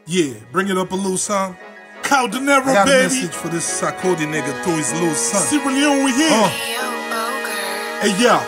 Yeah, bring it up a little son. Cal Dinero, I got baby. a message for this Sarkodie nigga through his little son. Sierra Leone, we here. Hey, Hey, yeah.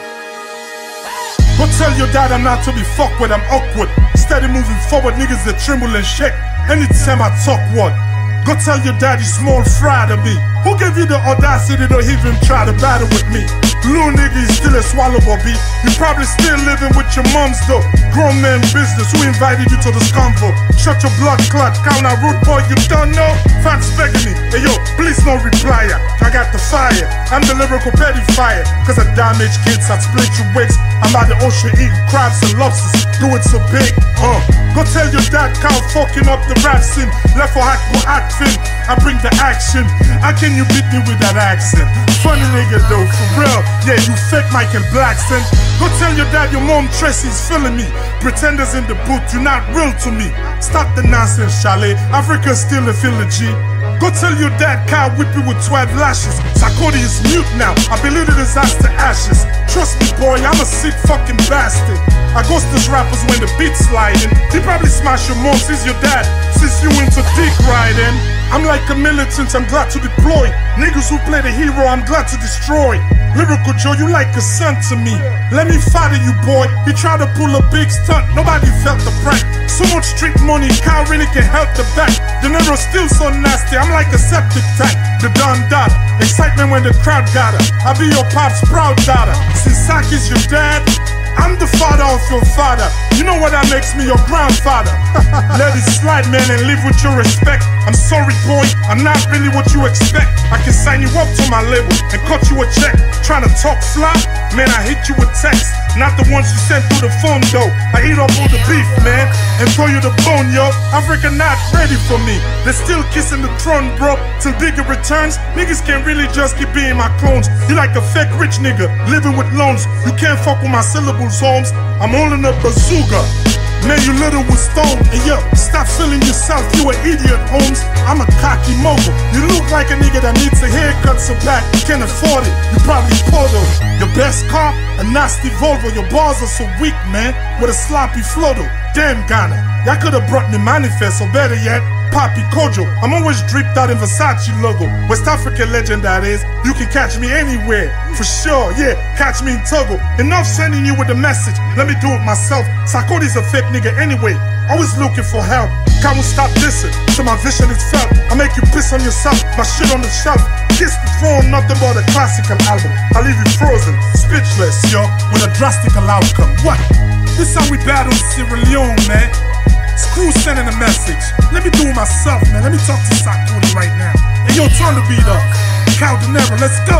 Go tell your dad I'm not to be fucked with, I'm awkward. Steady moving forward, niggas that tremble and shake anytime I talk what. Go tell your daddy small fry to me. Who gave you the audacity to even try to battle with me? Little nigga, you still a swallow, Bobby. You probably still living with your moms though. Grown man business, who invited you to this convo? Shut your blood clot, count out rude boy, you don't know? Fans begging me, hey yo, please no reply. I got the fire, I'm the lyrical petty fire. Cause I damage kids, I split your wigs. I'm by the ocean eating crabs and lobsters, do it so big, Go tell your dad Cal fucking up the rap scene. Left for act for acting, I bring the action. How can you beat me with that accent? Funny nigga though, for real. Yeah, you fake Michael Blackson. Go tell your dad your mom Tracy's feeling me. Pretenders in the booth, you're not real to me. Stop the nonsense, Chalet. Africa's still a G. Go tell your dad Cal whip you with 12 lashes. Sarkodie is mute now, I believe it is ass to ashes. Trust me boy, I'm a sick fucking bastard. I ghost these rappers when the beat's sliding. He probably smash your mom, since your dad, since you into dick riding. I'm like a militant, I'm glad to deploy. Niggas who play the hero, I'm glad to destroy. Lyrical Joe, you like a son to me. Let me father you, boy. He tried to pull a big stunt, nobody felt the prank. So much street money, Cal really can help the back. Dinero's still so nasty, I'm like a septic tank. The Don Dada, excitement when the crowd got her. I be your pop's proud daughter. Since Saki's your dad, I'm the father of your father. You know what that makes me your grandfather. Let it slide, man, and live with your respect. I'm sorry, boy, I'm not really what you expect. I can sign you up to my label and cut you a check. Trying to talk fly? Man, I hit you with text. Not the ones you sent through the phone, though. I eat up all the beef, man, and throw you the bone, yo. Africa not ready for me. They're still kissing the throne, bro. Till bigger returns, niggas can't really just keep being my clones. You like a fake rich nigga, living with loans. You can't fuck with my syllables, Holmes. I'm holding a bazooka. Man, you little with stone. And yo, stop feeling yourself, you an idiot, Holmes. I'm a cocky mogul. You look like a nigga that needs a haircut so bad you can't afford it. You probably poor though. Your best car, a nasty Volvo. Your bars are so weak, man, with a sloppy flow though. Damn Ghana, y'all could've brought me manifest, or better yet, Papi Kojo. I'm always dripped out in Versace logo. West African legend that is. You can catch me anywhere, for sure, yeah. Catch me in Togo. Enough sending you with the message, let me do it myself. Sarkodie's a fake nigga anyway, always looking for help. Can't stop dissing, so my vision is felt. I make you piss on yourself, my shit on the shelf. Kiss the throne, nothing but a classical album. I leave you frozen, speechless, yo, with a drastical outcome. What? This how we battle Sierra Leone, man. Screw sending a message. Let me do it myself, man. Let me talk to Sarkodie right now. Hey, yo, turn the beat up. Cal Dinero, let's go.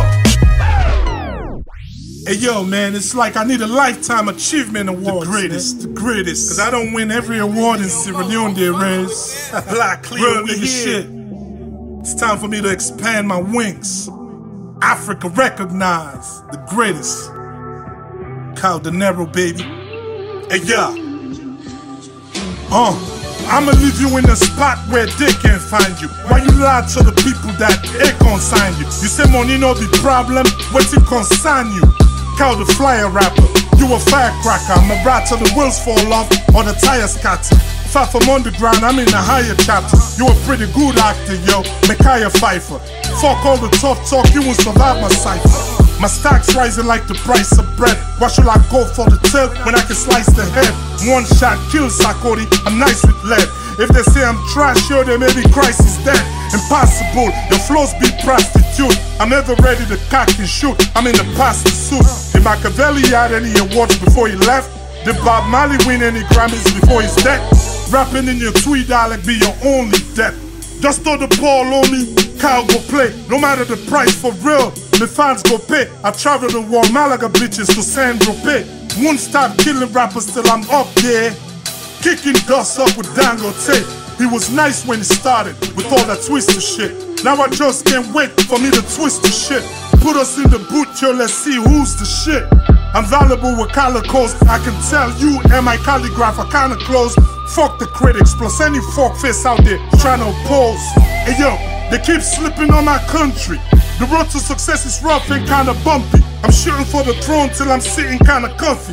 Hey, yo, man, it's like I need a Lifetime Achievement Award. The greatest, man. The greatest. Cause I don't win every award in Sierra Leone there is. Black, clear, nigga shit. It's time for me to expand my wings. Africa recognize the greatest. Cal Dinero, baby. Hey, yeah. I'ma leave you in a spot where they can't find you. Why you lie to the people that they consign you? You say money no be problem, what's it concern you? Cal the flyer rapper, you a firecracker. I'm a rat till the wheels fall off or the tires scatter. Far from underground, I'm in a higher chapter. You a pretty good actor, yo, Micaiah Pfeiffer. Fuck all the tough talk, you won't survive my cipher. My stock's rising like the price of bread. Why should I go for the tail when I can slice the head? One shot kills Sarkodie, I'm nice with lead. If they say I'm trash, yo, then maybe Christ is dead. Impossible, your flows be prostitute. I'm ever ready to cock and shoot, I'm in the pasta suit. Did Machiavelli had any awards before he left? Did Bob Marley win any Grammys before he's dead? Rapping in your tweet dialect be your only death. Just throw the ball on me, Cal go play. No matter the price, for real, the fans go pay. I travel the world, Malaga bitches to San Tropez. Won't stop killing rappers till I'm up there. Kicking dust up with Dangote. He was nice when he started, with all that twisted shit. Now I just can't wait for me to twist the shit. Put us in the boot, yo, let's see who's the shit. I'm valuable with calicos, I can tell you and my calligraph are kinda close. Fuck the critics, plus any fuck face out there trying to oppose. Hey yo, they keep slipping on our country. The road to success is rough and kinda bumpy. I'm shooting for the throne till I'm sitting kinda comfy.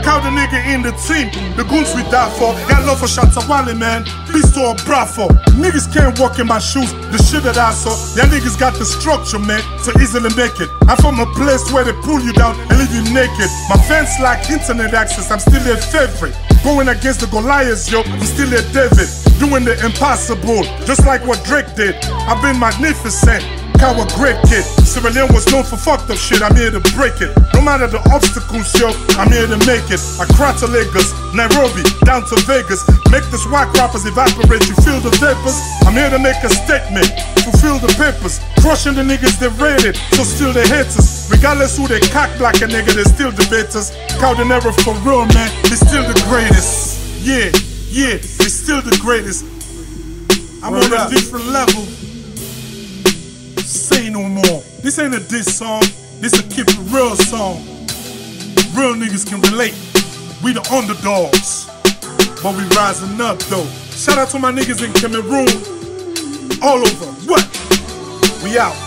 Cow the nigga in the team, the goons we die for. Got love for Shatta Wale, man. Peace to a bravo. Niggas can't walk in my shoes, the shit that I saw. Y'all niggas got the structure, man, to easily make it. I'm from a place where they pull you down and leave you naked. My fans like internet access, I'm still their favorite. Going against the Goliaths, yo, I'm still their David. Doing the impossible, just like what Drake did. I've been magnificent. Cow a great kid. Sierra Leone was known for fucked up shit, I'm here to break it. No matter the obstacles, yo, I'm here to make it. Accra to Lagos, Nairobi, down to Vegas. Make the swag rappers evaporate, you feel the vapors. I'm here to make a statement, fulfill the papers. Crushing the niggas they rated, so still they haters. Regardless who they cock black a nigga, they still debaters. Cow the never for real, man, he's still the greatest. Yeah, he's still the greatest. I'm on a different level. Say no more. This ain't a diss song, this a keep it real song. Real niggas can relate. We the underdogs, but we rising up though. Shout out to my niggas in Cameroon, all over. What? We out.